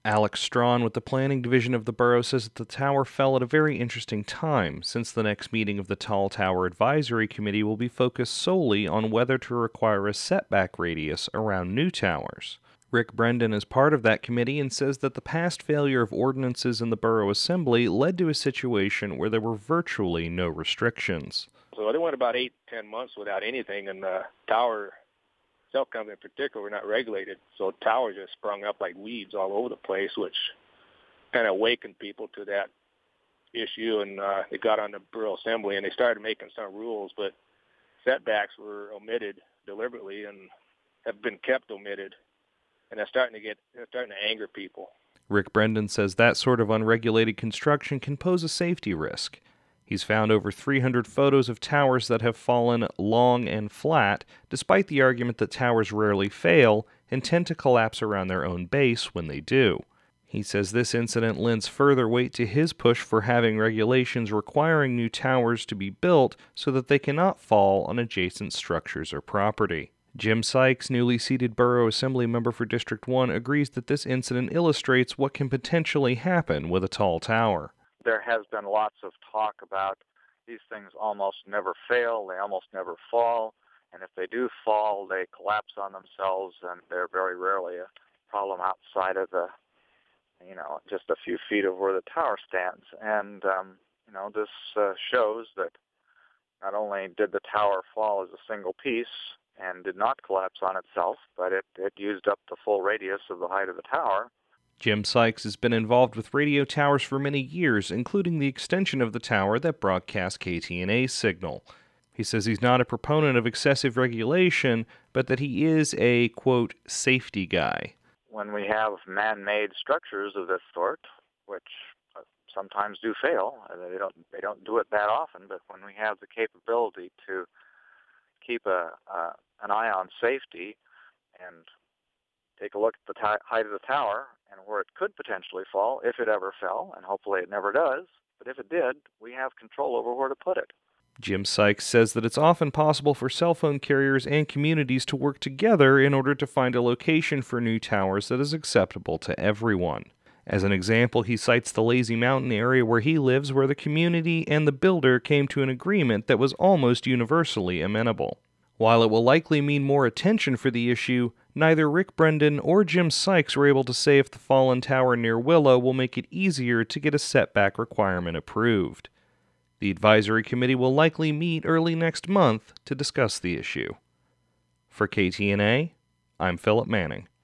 Alex Strawn with the Planning Division of the borough says that the tower fell at a very interesting time, since the next meeting of the Tall Tower Advisory Committee will be focused solely on whether to require a setback radius around new towers. Rick Brendan is part of that committee and says that the past failure of ordinances in the borough assembly led to a situation where there were virtually no restrictions. So they went about 8-10 months without anything, and the tower cell company in particular were not regulated, so towers just sprung up like weeds all over the place, which kind of awakened people to that issue, and they got on the Borough Assembly, and they started making some rules, but setbacks were omitted deliberately and have been kept omitted, and they're starting to anger people. Rick Brendan says that sort of unregulated construction can pose a safety risk. He's found over 300 photos of towers that have fallen long and flat, despite the argument that towers rarely fail and tend to collapse around their own base when they do. He says this incident lends further weight to his push for having regulations requiring new towers to be built so that they cannot fall on adjacent structures or property. Jim Sykes, newly seated Borough Assembly member for District 1, agrees that this incident illustrates what can potentially happen with a tall tower. There has been lots of talk about these things almost never fail, they almost never fall, and if they do fall, they collapse on themselves, and they're very rarely a problem outside of the, just a few feet of where the tower stands. And, this shows that not only did the tower fall as a single piece and did not collapse on itself, but it used up the full radius of the height of the tower. Jim Sykes has been involved with radio towers for many years, including the extension of the tower that broadcasts KTNA's signal. He says he's not a proponent of excessive regulation, but that he is a, quote, safety guy. When we have man-made structures of this sort, which sometimes do fail, they don't do it that often, but when we have the capability to keep an eye on safety and take a look at the height of the tower and where it could potentially fall, if it ever fell, and hopefully it never does. But if it did, we have control over where to put it. Jim Sykes says that it's often possible for cell phone carriers and communities to work together in order to find a location for new towers that is acceptable to everyone. As an example, he cites the Lazy Mountain area where he lives, where the community and the builder came to an agreement that was almost universally amenable. While it will likely mean more attention for the issue, neither Rick Brendan or Jim Sykes were able to say if the fallen tower near Willow will make it easier to get a setback requirement approved. The advisory committee will likely meet early next month to discuss the issue. For KTNA, I'm Philip Manning.